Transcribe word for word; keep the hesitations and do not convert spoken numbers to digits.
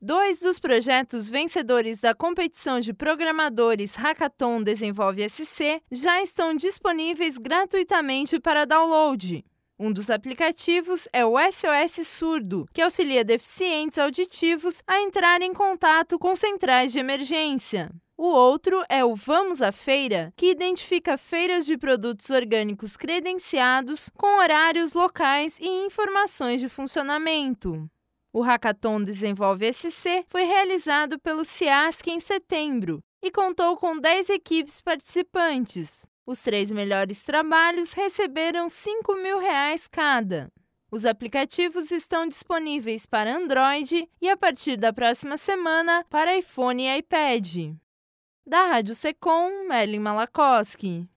Dois dos projetos vencedores da competição de programadores Hackathon Desenvolve S C já estão disponíveis gratuitamente para download. Um dos aplicativos é o S O S Surdo, que auxilia deficientes auditivos a entrar em contato com centrais de emergência. O outro é o Vamos à Feira, que identifica feiras de produtos orgânicos credenciados com horários locais e informações de funcionamento. O Hackathon Desenvolve S C foi realizado pelo SEASC em setembro e contou com dez equipes participantes. Os três melhores trabalhos receberam cinco mil reais cada. Os aplicativos estão disponíveis para Android e, a partir da próxima semana, para iPhone e iPad. Da Rádio Secom, Merlin Malakoski.